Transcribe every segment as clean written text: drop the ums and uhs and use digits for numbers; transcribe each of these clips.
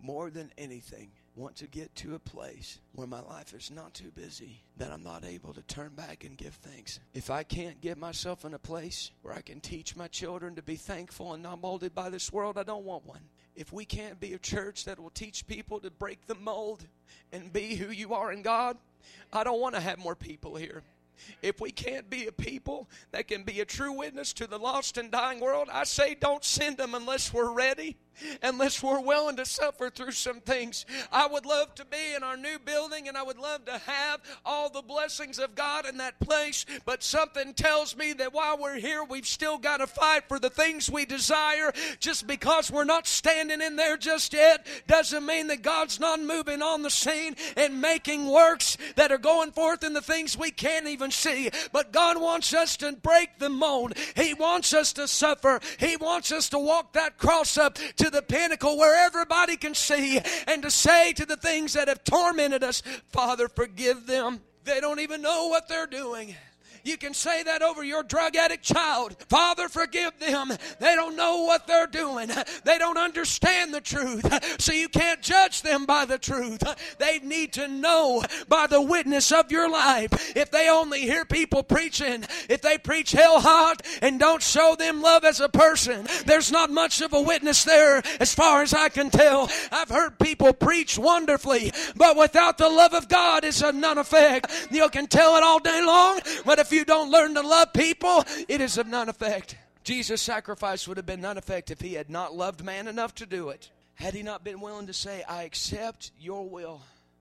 more than anything, want to get to a place where my life is not too busy that I'm not able to turn back and give thanks. If I can't get myself in a place where I can teach my children to be thankful and not molded by this world, I don't want one. If we can't be a church that will teach people to break the mold and be who you are in God, I don't want to have more people here. If we can't be a people that can be a true witness to the lost and dying world, I say don't send them unless we're ready, unless we're willing to suffer through some things. I would love to be in our new building, and I would love to have all the blessings of God in that place, but something tells me that while we're here, we've still got to fight for the things we desire. Just because we're not standing in there just yet doesn't mean that God's not moving on the scene and making works that are going forth in the things we can't even see. But God wants us to break the mold. He wants us to suffer. He wants us to walk that cross up to the pinnacle where everybody can see, and to say to the things that have tormented us, Father, forgive them. They don't even know what they're doing. You can say that over your drug addict child. Father, forgive them. They don't know what they're doing. They don't understand the truth. So you can't judge them by the truth. They need to know by the witness of your life. If they only hear people preaching, if they preach hell hot and don't show them love as a person, there's not much of a witness there as far as I can tell. I've heard people preach wonderfully, but without the love of God, it's of none effect. You can tell it all day long, but if you don't learn to love people, it is of none effect. Jesus' sacrifice would have been none effect if he had not loved man enough to do it. Had he not been willing to say, I accept your will.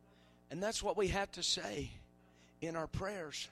And that's what we have to say in our prayers.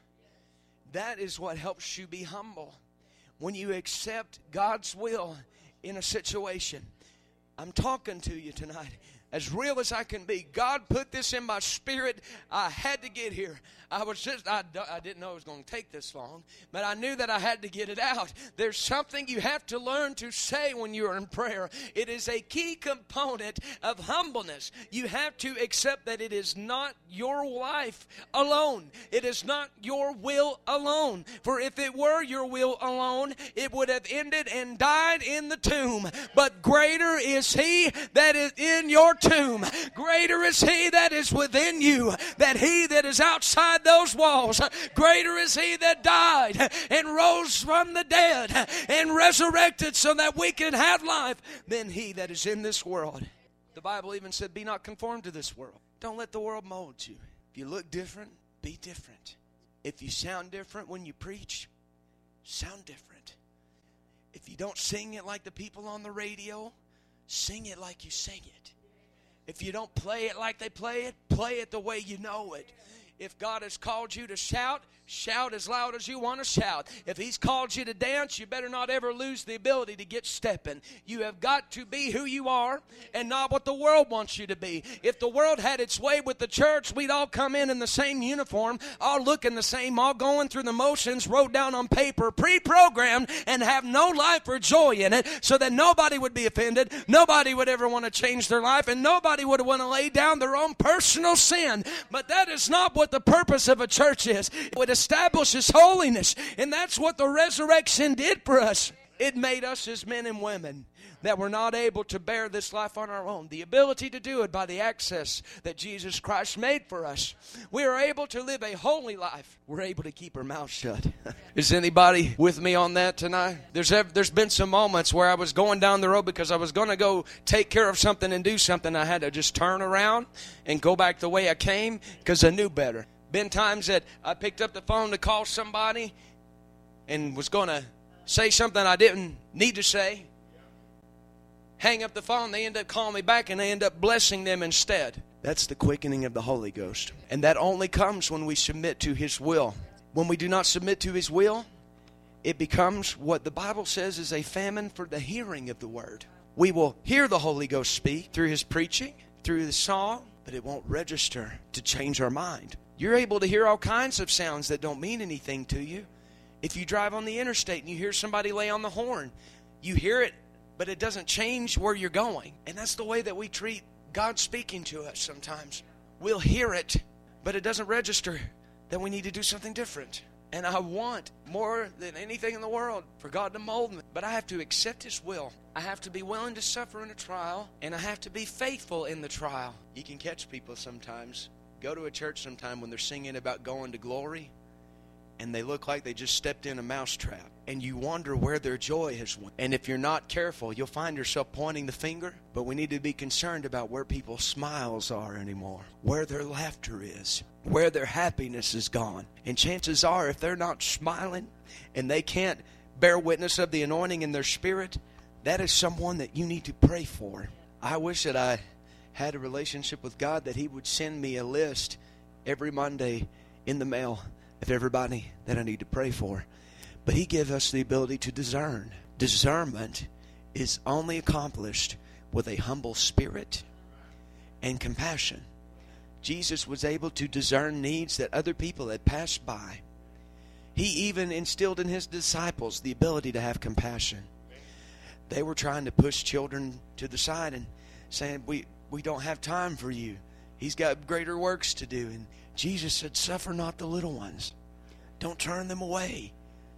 That is what helps you be humble. When you accept God's will in a situation. I'm talking to you tonight. As real as I can be. God put this in my spirit. I had to get here. I didn't know it was going to take this long, but I knew that I had to get it out. There's something you have to learn to say when you're in prayer. It is a key component of humbleness. You have to accept that it is not your life alone. It is not your will alone. For if it were your will alone, it would have ended and died in the tomb. But greater is he that is in your tomb. Greater is he that is within you than he that is outside those walls. Greater is he that died and rose from the dead and resurrected so that we can have life than he that is in this world. The Bible even said, be not conformed to this world. Don't let the world mold you. If you look different, be different. If you sound different when you preach, sound different. If you don't sing it like the people on the radio, sing it like you sing it. If you don't play it like they play it the way you know it. If God has called you to shout, shout as loud as you want to shout. If he's called you to dance, you better not ever lose the ability to get stepping. You have got to be who you are and not what the world wants you to be. If the world had its way with the church, we'd all come in the same uniform, all looking the same, all going through the motions, wrote down on paper, pre-programmed, and have no life or joy in it, so that nobody would be offended, nobody would ever want to change their life, and nobody would want to lay down their own personal sin. But that is not what the purpose of a church is. It establishes holiness, and that's what the resurrection did for us. It made us as men and women that were not able to bear this life on our own, the ability to do it by the access that Jesus Christ made for us. We are able to live a holy life. We're able to keep our mouth shut. Is anybody with me on that tonight? There's been some moments where I was going down the road because I was going to go take care of something and do something. I had to just turn around and go back the way I came because I knew better. Been times that I picked up the phone to call somebody and was going to say something I didn't need to say. Hang up the phone, they end up calling me back, and they end up blessing them instead. That's the quickening of the Holy Ghost. And that only comes when we submit to his will. When we do not submit to his will, it becomes what the Bible says is a famine for the hearing of the word. We will hear the Holy Ghost speak through his preaching, through the song, but it won't register to change our mind. You're able to hear all kinds of sounds that don't mean anything to you. If you drive on the interstate and you hear somebody lay on the horn, you hear it, but it doesn't change where you're going. And that's the way that we treat God speaking to us sometimes. We'll hear it, but it doesn't register that we need to do something different. And I want more than anything in the world for God to mold me. But I have to accept His will. I have to be willing to suffer in a trial, and I have to be faithful in the trial. You can catch people sometimes. Go to a church sometime when they're singing about going to glory, and they look like they just stepped in a mousetrap. And you wonder where their joy has went. And if you're not careful, you'll find yourself pointing the finger. But we need to be concerned about where people's smiles are anymore, where their laughter is, where their happiness is gone. And chances are, if they're not smiling and they can't bear witness of the anointing in their spirit, that is someone that you need to pray for. I wish that I had a relationship with God, that He would send me a list every Monday in the mail of everybody that I need to pray for. But He gives us the ability to discern. Discernment is only accomplished with a humble spirit and compassion. Jesus was able to discern needs that other people had passed by. He even instilled in His disciples the ability to have compassion. They were trying to push children to the side and saying, we don't have time for you. He's got greater works to do. And Jesus said, suffer not the little ones. Don't turn them away.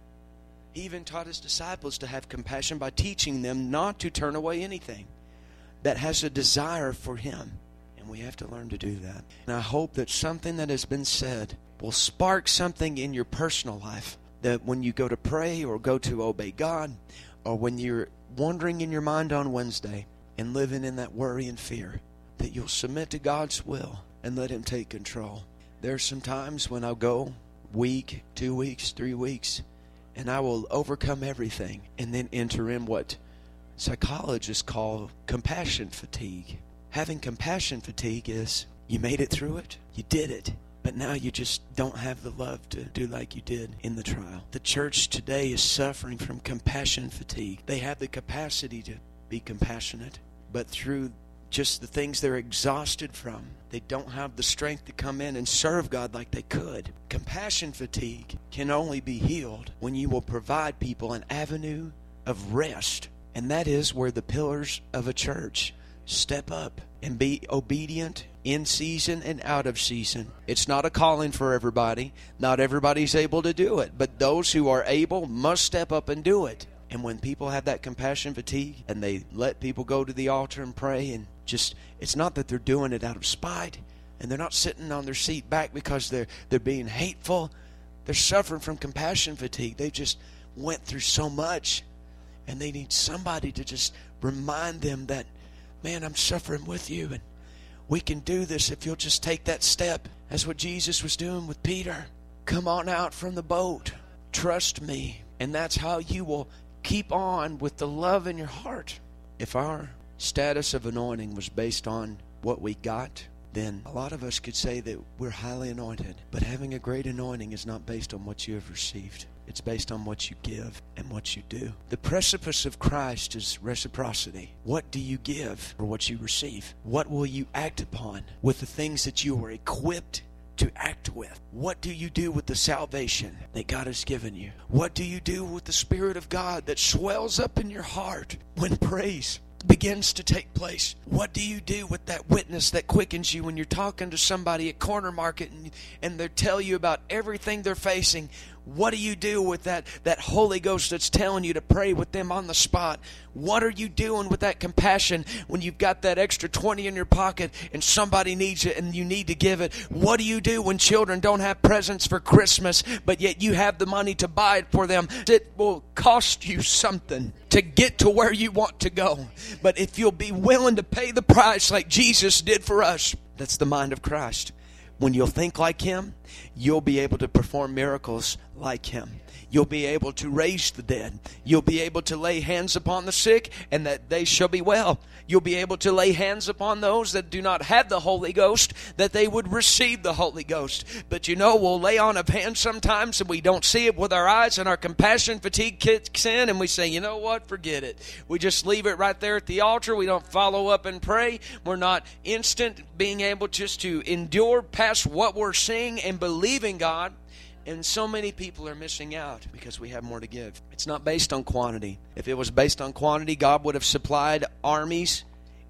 He even taught His disciples to have compassion by teaching them not to turn away anything that has a desire for Him. And we have to learn to do that. And I hope that something that has been said will spark something in your personal life, that when you go to pray or go to obey God, or when you're wandering in your mind on Wednesday and living in that worry and fear, that you'll submit to God's will and let Him take control. There's some times when I'll go week, 2 weeks, 3 weeks, and I will overcome everything and then enter in what psychologists call compassion fatigue. Having compassion fatigue is you made it through it, you did it, but now you just don't have the love to do like you did in the trial. The church today is suffering from compassion fatigue. They have the capacity to be compassionate, but through just the things they're exhausted from, they don't have the strength to come in and serve God like they could. Compassion fatigue can only be healed when you will provide people an avenue of rest. And that is where the pillars of a church step up and be obedient in season and out of season. It's not a calling for everybody. Not everybody's able to do it. But those who are able must step up and do it. And when people have that compassion fatigue and they let people go to the altar and pray, and just, it's not that they're doing it out of spite, and they're not sitting on their seat back because they're being hateful. They're suffering from compassion fatigue. They just went through so much, and they need somebody to just remind them that, man, I'm suffering with you, and we can do this if you'll just take that step. That's what Jesus was doing with Peter. Come on out from the boat. Trust me. And that's how you will keep on with the love in your heart. If our status of anointing was based on what we got, then a lot of us could say that we're highly anointed. But having a great anointing is not based on what you have received. It's based on what you give and what you do. The precipice of Christ is reciprocity. What do you give for what you receive? What will you act upon with the things that you were equipped to act with? What do you do with the salvation that God has given you? What do you do with the Spirit of God that swells up in your heart when praise begins to take place? What do you do with that witness that quickens you when you're talking to somebody at Corner Market and they tell you about everything they're facing? What do you do with that Holy Ghost that's telling you to pray with them on the spot? What are you doing with that compassion when you've got that extra 20 in your pocket and somebody needs it and you need to give it? What do you do when children don't have presents for Christmas, but yet you have the money to buy it for them? It will cost you something to get to where you want to go. But if you'll be willing to pay the price like Jesus did for us, that's the mind of Christ. When you'll think like Him, you'll be able to perform miracles like Him. You'll be able to raise the dead. You'll be able to lay hands upon the sick and that they shall be well. You'll be able to lay hands upon those that do not have the Holy Ghost, that they would receive the Holy Ghost. But we'll lay on of hands sometimes and we don't see it with our eyes, and our compassion fatigue kicks in and we say, you know what, forget it. We just leave it right there at the altar. We don't follow up and pray. We're not instant being able just to endure past what we're seeing and believing God. And so many people are missing out because we have more to give. It's not based on quantity. If it was based on quantity, God would have supplied armies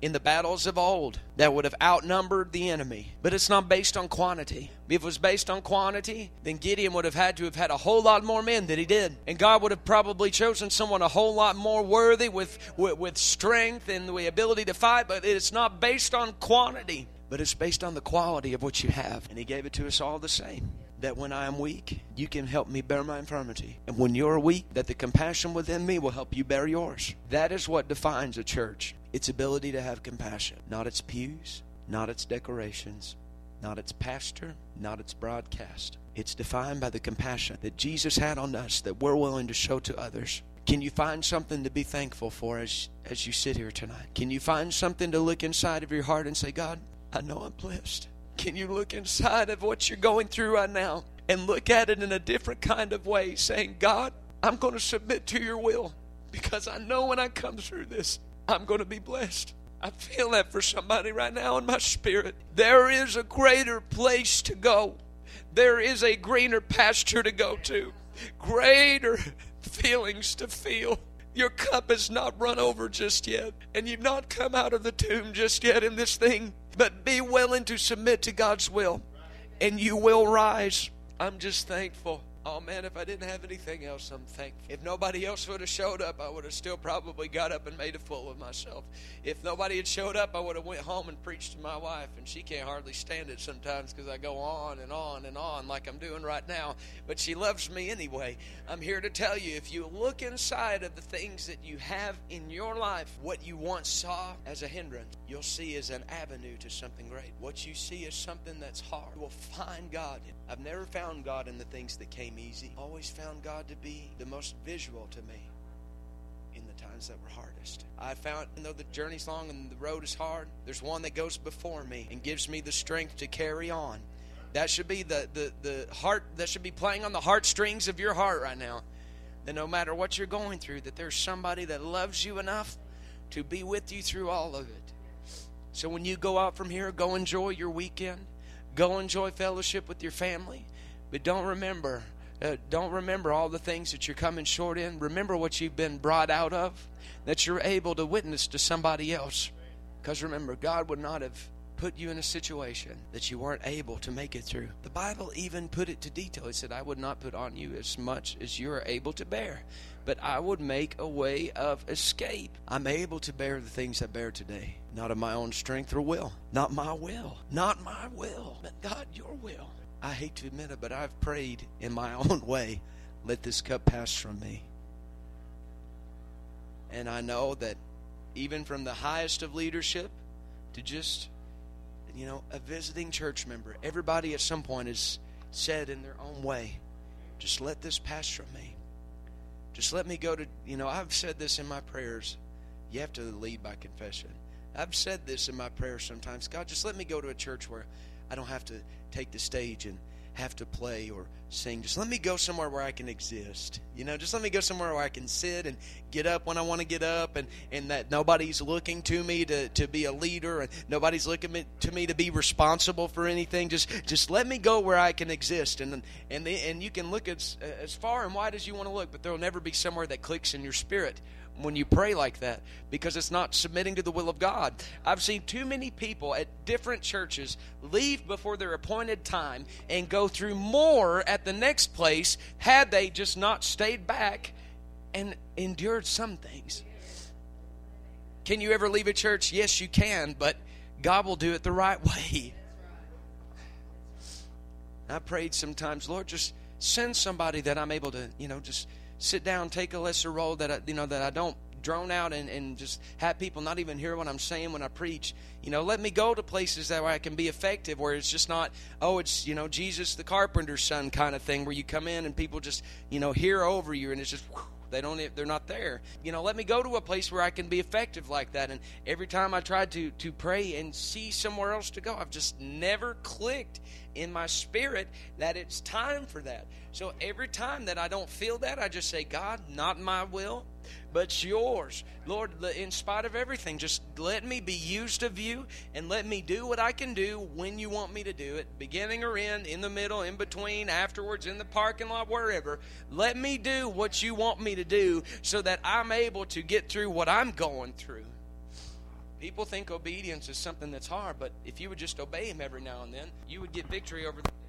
in the battles of old that would have outnumbered the enemy. But it's not based on quantity. If it was based on quantity, then Gideon would have had a whole lot more men than he did. And God would have probably chosen someone a whole lot more worthy with strength and the ability to fight. But it's not based on quantity, but it's based on the quality of what you have. And he gave it to us all the same. That when I am weak, you can help me bear my infirmity. And when you're weak, that the compassion within me will help you bear yours. That is what defines a church. Its ability to have compassion. Not its pews, not its decorations, not its pastor, not its broadcast. It's defined by the compassion that Jesus had on us that we're willing to show to others. Can you find something to be thankful for as you sit here tonight? Can you find something to look inside of your heart and say, God, I know I'm blessed. Can you look inside of what you're going through right now and look at it in a different kind of way, saying, God, I'm going to submit to your will because I know when I come through this, I'm going to be blessed. I feel that for somebody right now in my spirit. There is a greater place to go. There is a greener pasture to go to. Greater feelings to feel. Your cup has not run over just yet, and you've not come out of the tomb just yet in this thing. But be willing to submit to God's will, and you will rise. I'm just thankful. Oh man, if I didn't have anything else, I'm thankful. If nobody else would have showed up, I would have still probably got up and made a fool of myself. If nobody had showed up, I would have went home and preached to my wife, and she can't hardly stand it sometimes because I go on and on and on like I'm doing right now. But she loves me anyway. I'm here to tell you, if you look inside of the things that you have in your life, what you once saw as a hindrance, you'll see as an avenue to something great. What you see as something that's hard, you will find God. I've never found God in the things that came easy. Always found God to be the most visual to me in the times that were hardest. I found, even though the journey's long and the road is hard, there's one that goes before me and gives me the strength to carry on. That should be the heart, that should be playing on the heartstrings of your heart right now. That no matter what you're going through, that there's somebody that loves you enough to be with you through all of it. So when you go out from here, go enjoy your weekend. Go enjoy fellowship with your family. But don't remember all the things that you're coming short in. Remember what you've been brought out of, that you're able to witness to somebody else. Because remember, God would not have put you in a situation that you weren't able to make it through. The Bible even put it to detail. It said, I would not put on you as much as you are able to bear, but I would make a way of escape. I'm able to bear the things I bear today, not of my own strength or will. Not my will. Not my will, but God, your will. I hate to admit it, but I've prayed in my own way, let this cup pass from me. And I know that even from the highest of leadership to just, a visiting church member, everybody at some point has said in their own way, just let this pass from me. Just let me go to, I've said this in my prayers. You have to lead by confession. I've said this in my prayers sometimes. God, just let me go to a church where I don't have to take the stage and have to play or sing. Just let me go somewhere where I can exist. Just let me go somewhere where I can sit and get up when I want to get up, and that nobody's looking to me to be a leader, and nobody's looking to me to be responsible for anything. Just let me go where I can exist. And you can look as far and wide as you want to look, but there will never be somewhere that clicks in your spirit when you pray like that, because it's not submitting to the will of God. I've seen too many people at different churches leave before their appointed time and go through more at the next place had they just not stayed back and endured some things. Can you ever leave a church? Yes, you can, but God will do it the right way. I prayed sometimes, Lord, just send somebody that I'm able to, just sit down, take a lesser role, that I don't drone out and just have people not even hear what I'm saying when I preach. Let me go to places that where I can be effective, where it's just not, it's, Jesus the carpenter's son kind of thing, where you come in and people just, hear over you, and it's just, they're not there. Let me go to a place where I can be effective like that. And every time I tried to pray and see somewhere else to go, I've just never clicked in my spirit that it's time for that. So every time that I don't feel that, I just say, God, not my will, but yours. Lord, in spite of everything, just let me be used of you, and let me do what I can do when you want me to do it, beginning or end, in the middle, in between, afterwards, in the parking lot, wherever. Let me do what you want me to do so that I'm able to get through what I'm going through. People think obedience is something that's hard, but if you would just obey Him every now and then, you would get victory over the